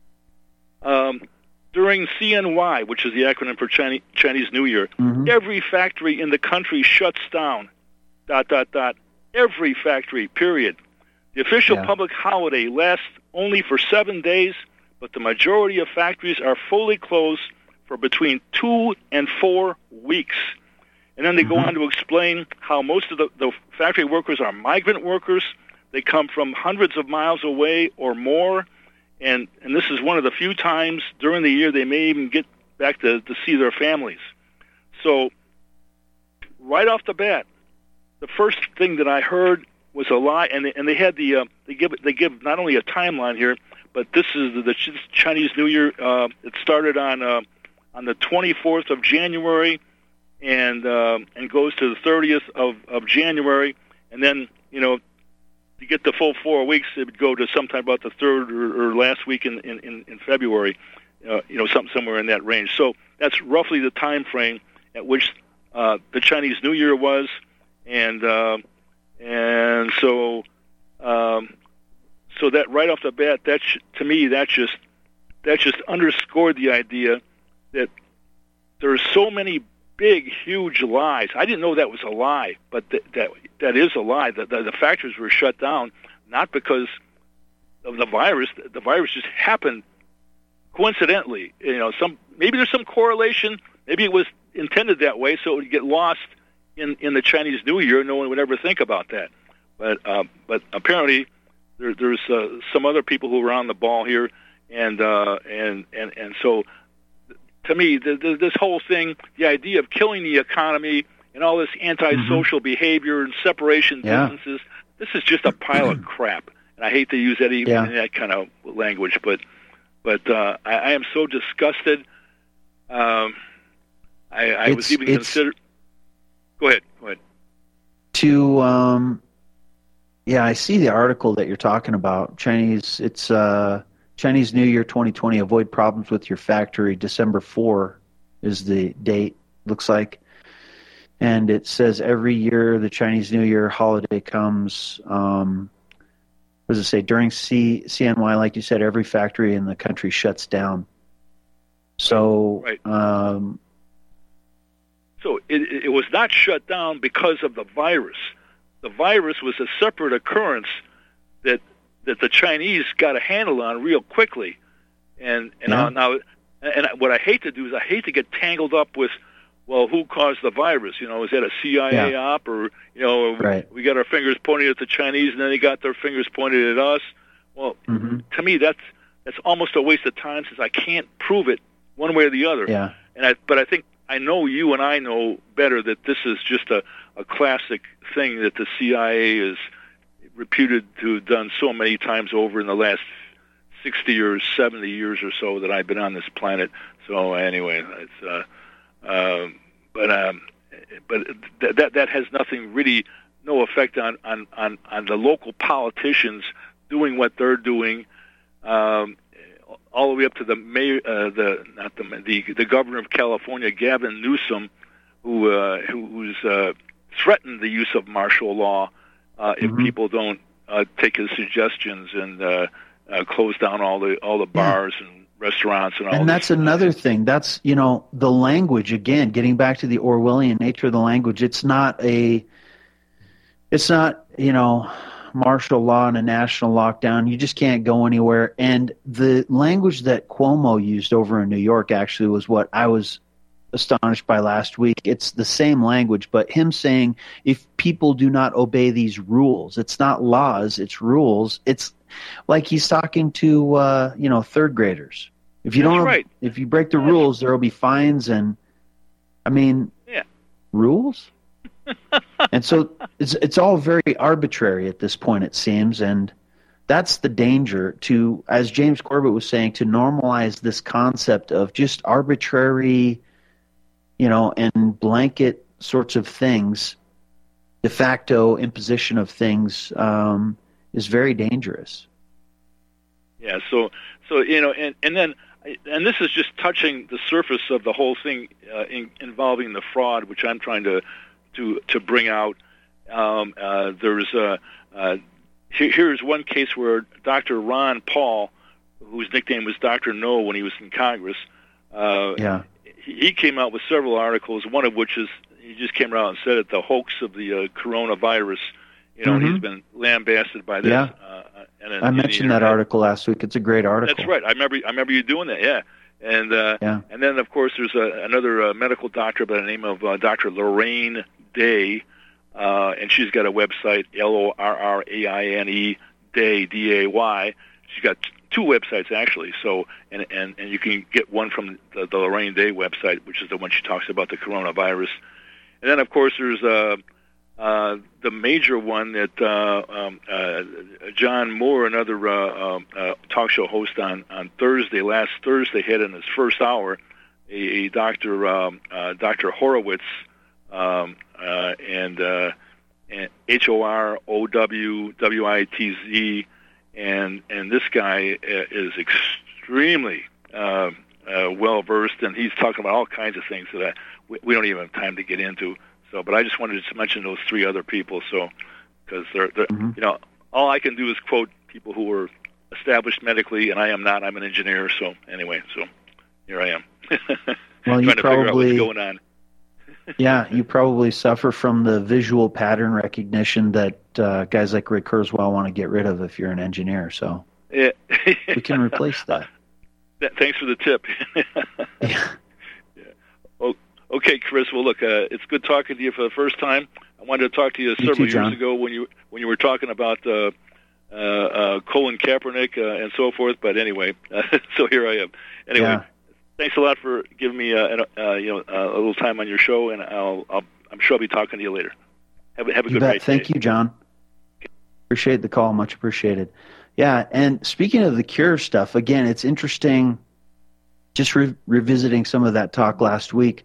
Um, during C N Y, which is the acronym for Chinese, Chinese New Year, Mm-hmm. every factory in the country shuts down. Dot dot dot. Every factory. Period. The official Yeah. public holiday lasts only for seven days, but the majority of factories are fully closed for between two and four weeks. And then they go Mm-hmm. on to explain how most of the, the factory workers are migrant workers. They come from hundreds of miles away or more, and, and this is one of the few times during the year they may even get back to, to see their families. So right off the bat, the first thing that I heard was a lie, and they, and they had the uh, they give they give not only a timeline here, but this is the, the Chinese New Year. Uh, it started on uh, on the twenty-fourth of January, and uh, and goes to the thirtieth of, of January, and then you know to get the full four weeks, it would go to sometime about the third or, or last week in in, in, in February, uh, you know, something somewhere in that range. So that's roughly the time frame at which uh, the Chinese New Year was, and uh, and so um, so that right off the bat, that sh- to me that just that just underscored the idea that there are so many big, huge lies. I didn't know that was a lie, but th- that that is a lie. The, the, the factories were shut down not because of the virus. The virus just happened coincidentally. You know, some maybe there's some correlation. Maybe it was intended that way, so it would get lost in, in the Chinese New Year. No one would ever think about that. But uh, but apparently there, there's uh, some other people who were on the ball here, and uh, and and and so. To me, the, the, this whole thing, the idea of killing the economy and all this antisocial mm-hmm. behavior and separation yeah. businesses, this is just a pile of crap. And I hate to use that even yeah. in that kind of language, but but uh, I, I am so disgusted. Um, I, I was even considered. Go ahead. Go ahead. To um, yeah, I see the article that you're talking about. Chinese. It's. Uh, Chinese New Year twenty twenty, avoid problems with your factory. December fourth is the date, looks like. And it says every year the Chinese New Year holiday comes, um, what does it say? During C- CNY, like you said, every factory in the country shuts down. So, right. um, so it, it was not shut down because of the virus. The virus was a separate occurrence that that the Chinese got a handle on real quickly, and and yeah. now, now and what I hate to do is I hate to get tangled up with, well, who caused the virus? You know, is that a C I A yeah. op, or you know, right. we got our fingers pointed at the Chinese, and then they got their fingers pointed at us? Well, mm-hmm. to me, that's that's almost a waste of time since I can't prove it one way or the other. Yeah. And I, but I think I know you and I know better that this is just a, a classic thing that the C I A is reputed to have done so many times over in the last sixty or seventy years or so that I've been on this planet. So anyway, it's uh, uh, but um, but th- that that has nothing really, no effect on on, on, on the local politicians doing what they're doing, um, all the way up to the mayor, uh, the not the the the governor of California, Gavin Newsom, who uh, who, who's uh, threatened the use of martial law. Uh, if mm-hmm. people don't uh, take his suggestions and uh, uh, close down all the all the bars yeah. and restaurants and all. And that's this another thing. That's you know the language again. Getting back to the Orwellian nature of the language, it's not a. It's not you know martial law and a national lockdown. You just can't go anywhere. And the language that Cuomo used over in New York actually was what I was astonished by last week. It's the same language, but him saying if people do not obey these rules, it's not laws, it's rules. It's like he's talking to uh, you know third graders. If you That's don't, right. if you break the rules, there will be fines, and I mean, yeah, rules. And so it's it's all very arbitrary at this point, it seems, and that's the danger to, as James Corbett was saying, to normalize this concept of just arbitrary, you know, and blanket sorts of things, de facto imposition of things, um, is very dangerous. Yeah. So, so you know, and and then, and this is just touching the surface of the whole thing uh, in, involving the fraud, which I'm trying to to to bring out. Um, uh, there's uh, uh, here, here's one case where Doctor Ron Paul, whose nickname was Doctor No when he was in Congress, uh, yeah. he, he came out with several articles, one of which is, he just came out and said it, the hoax of the uh, coronavirus. You know, Mm-hmm. he's been lambasted by this. Yeah. Uh, and, I mentioned that article last week. It's a great article. That's right. I remember. I remember you doing that. Yeah. And uh, yeah. and then of course there's a, another uh, medical doctor by the name of uh, Doctor Lorraine Day, uh, and she's got a website, L O R R A I N E Day D A Y. She's got two websites actually. So and and, and you can get one from the, the Lorraine Day website, which is the one she talks about the coronavirus. And then of course there's uh, uh, the major one that uh, um, uh, John Moore, another uh, um, uh, talk show host on, on Thursday, last Thursday, had in his first hour a, a Doctor um, uh, Doctor Horowitz, um, uh, and, uh, and H O R O W W I T Z, and and this guy is extremely uh, uh, well versed, and he's talking about all kinds of things that I, we, we don't even have time to get into. So, but I just wanted to mention those three other people, so because they're, they're mm-hmm. you know, all I can do is quote people who were established medically, and I am not. I'm an engineer, so anyway, so here I am. Well, you trying to probably, figure out what's going on. Yeah, you probably suffer from the visual pattern recognition that uh, guys like Rick Kurzweil want to get rid of if you're an engineer. So yeah. we can replace that. Thanks for the tip. yeah. Oh, okay, Chris. Well, look, uh, it's good talking to you for the first time. I wanted to talk to you several too, years John. ago when you when you were talking about uh, uh, uh, Colin Kaepernick uh, and so forth. But anyway, uh, so here I am. Anyway. Yeah. Thanks a lot for giving me uh, uh, you know uh, a little time on your show, and I'll, I'll I'm sure I'll be talking to you later. Have a, have a You good bet. night. Thank day. you, John. Appreciate the call. Much appreciated. Yeah, and speaking of the cure stuff, again, it's interesting. Just re- revisiting some of that talk last week.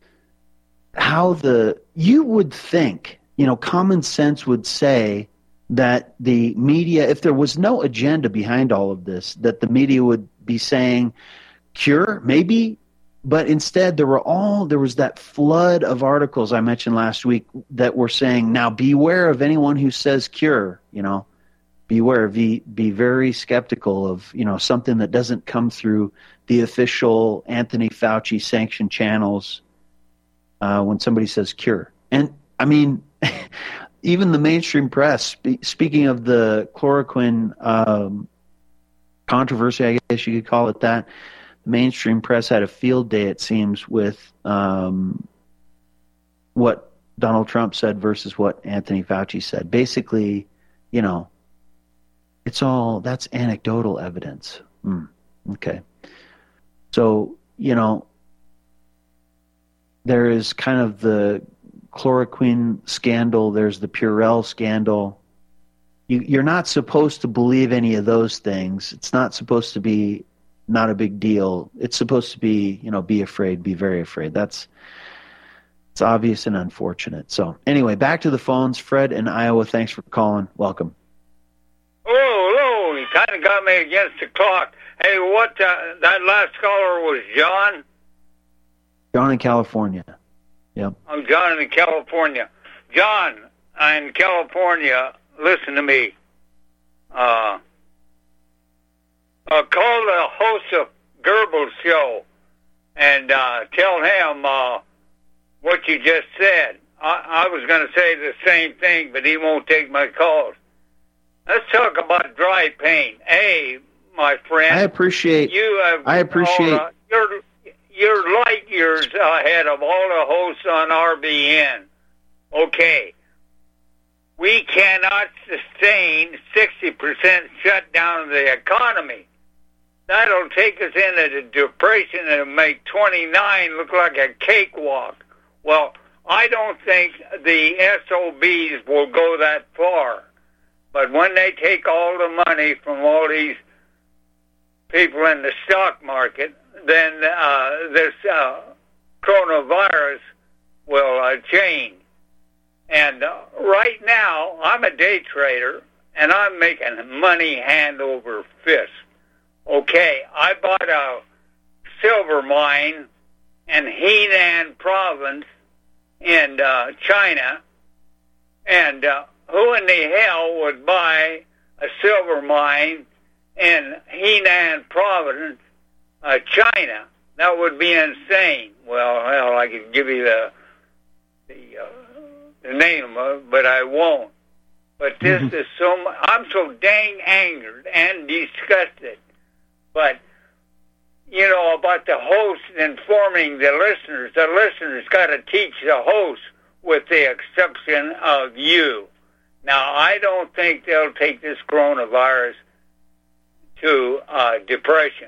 How the you would think, you know, common sense would say that the media, if there was no agenda behind all of this, that the media would be saying cure, maybe, but instead there were all there was that flood of articles I mentioned last week that were saying, now beware of anyone who says cure, you know, beware, be be very skeptical of, you know, something that doesn't come through the official Anthony Fauci sanctioned channels uh, when somebody says cure. And I mean, even the mainstream press, spe- speaking of the chloroquine um, controversy, I guess you could call it that, mainstream press had a field day, it seems, with um, what Donald Trump said versus what Anthony Fauci said. Basically, you know, it's all, that's anecdotal evidence. Mm, okay. So, you know, there is kind of the chloroquine scandal, there's the Purell scandal. You, you're not supposed to believe any of those things. It's not supposed to be not a big deal. It's supposed to be, you know, be afraid, be very afraid. That's it's obvious and unfortunate. So anyway, back to the phones. Fred in Iowa, thanks for calling. Welcome. Oh, hello. You kind of got me against the clock. Hey, what, uh, that last caller was John? John in California. Yep. I'm John in California. John, in California, listen to me. Uh, uh, call the host of Goebbels' show and uh, tell him uh, what you just said. I, I was going to say the same thing, but he won't take my calls. Let's talk about dry pain. Hey, my friend, I appreciate. You have I appreciate. all, uh, you're you're light years ahead of all the hosts on R B N. Okay, we cannot sustain sixty percent shutdown of the economy. That'll take us into the depression and make twenty-nine look like a cakewalk. Well, I don't think the S O Bs will go that far. But when they take all the money from all these people in the stock market, then uh, this uh, coronavirus will uh, change. And uh, right now, I'm a day trader, and I'm making money hand over fist. Okay, I bought a silver mine in Henan province in uh, China, and uh, who in the hell would buy a silver mine in Henan Province, uh, China. That would be insane. Well, hell, I could give you the the, uh, the name of it, but I won't. But this mm-hmm. is so much, I'm so dang angered and disgusted. But, you know, about the host informing the listeners, the listeners got to teach the host with the exception of you. Now, I don't think they'll take this coronavirus to uh, depression.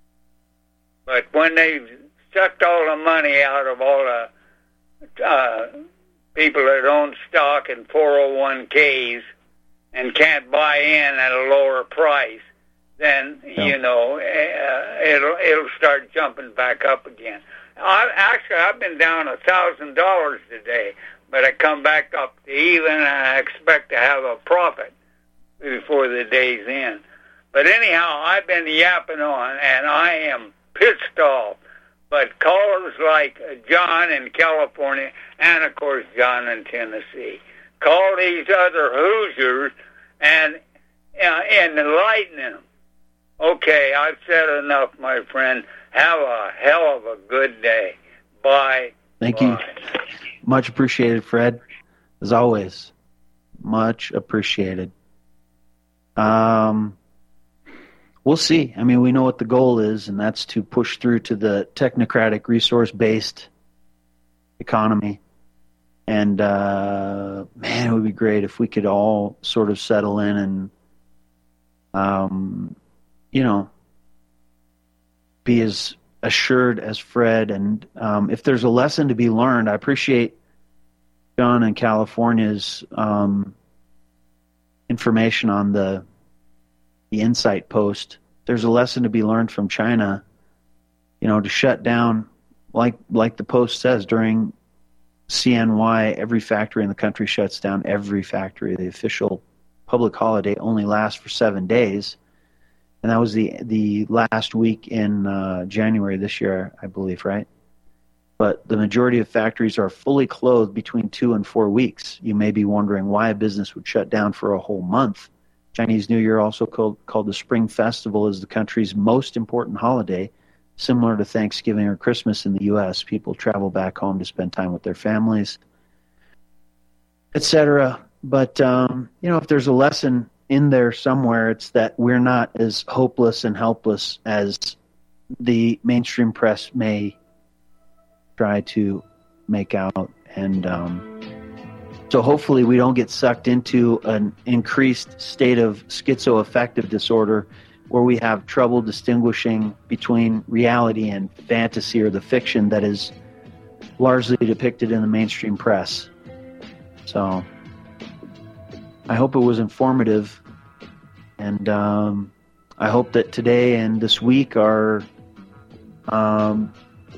But when they've sucked all the money out of all the uh, people that own stock and four oh one k's and can't buy in at a lower price, then, yeah. you know, uh, it'll it'll start jumping back up again. I, actually, I've been down a thousand dollars today, but I come back up to even, and I expect to have a profit before the day's end. But anyhow, I've been yapping on, and I am pissed off. But callers like John in California, and of course John in Tennessee, call these other Hoosiers and uh, and enlighten them. Okay, I've said enough, my friend. Have a hell of a good day. Bye. Thank Bye. you. Much appreciated, Fred. As always, much appreciated. Um, we'll see. I mean, we know what the goal is, and that's to push through to the technocratic, resource-based economy. And, uh, man, it would be great if we could all sort of settle in and, um, you know, be as assured as Fred. And um, if there's a lesson to be learned, I appreciate John in California's um, information on the the Insight post. There's a lesson to be learned from China, you know, to shut down, like like the post says, during C N Y, every factory in the country shuts down. Every factory. The official public holiday only lasts for seven days. And that was the the last week in uh, January this year, I believe, right? But the majority of factories are fully closed between two and four weeks. You may be wondering why a business would shut down for a whole month. Chinese New Year, also called, called the Spring Festival, is the country's most important holiday, similar to Thanksgiving or Christmas in the U S. People travel back home to spend time with their families, et cetera. But, um, you know, if there's a lesson in there somewhere, it's that we're not as hopeless and helpless as the mainstream press may try to make out. And um, so hopefully we don't get sucked into an increased state of schizoaffective disorder where we have trouble distinguishing between reality and fantasy or the fiction that is largely depicted in the mainstream press. So I hope it was informative, and um, I hope that today and this week are um,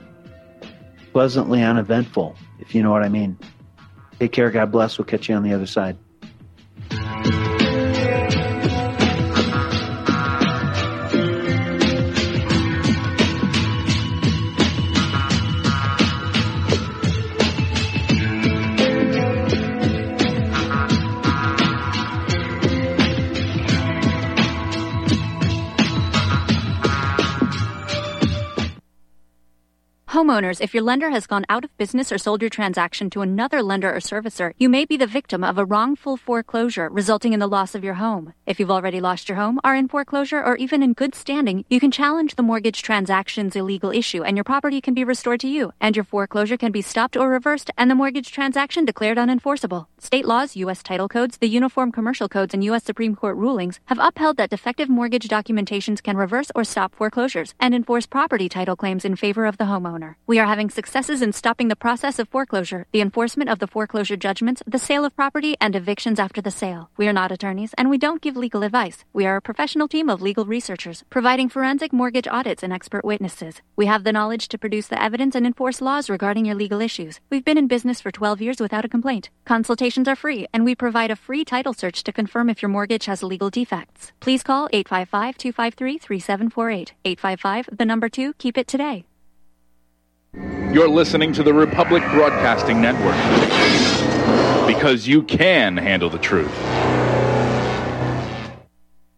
pleasantly uneventful, if you know what I mean. Take care. God bless. We'll catch you on the other side. Homeowners, if your lender has gone out of business or sold your transaction to another lender or servicer, you may be the victim of a wrongful foreclosure, resulting in the loss of your home. If you've already lost your home, are in foreclosure, or even in good standing, you can challenge the mortgage transaction's illegal issue, and your property can be restored to you, and your foreclosure can be stopped or reversed, and the mortgage transaction declared unenforceable. State laws, U S title codes, the Uniform Commercial Codes, and U S Supreme Court rulings have upheld that defective mortgage documentations can reverse or stop foreclosures and enforce property title claims in favor of the homeowner. We are having successes in stopping the process of foreclosure, the enforcement of the foreclosure judgments, the sale of property, and evictions after the sale. We are not attorneys, and we don't give legal advice. We are a professional team of legal researchers, providing forensic mortgage audits and expert witnesses. We have the knowledge to produce the evidence and enforce laws regarding your legal issues. We've been in business for twelve years without a complaint. Consultations are free, and we provide a free title search to confirm if your mortgage has legal defects. Please call eight five five, two five three, three seven four eight. eight five five, the number two, keep it today. You're listening to the Republic Broadcasting Network, because you can handle the truth.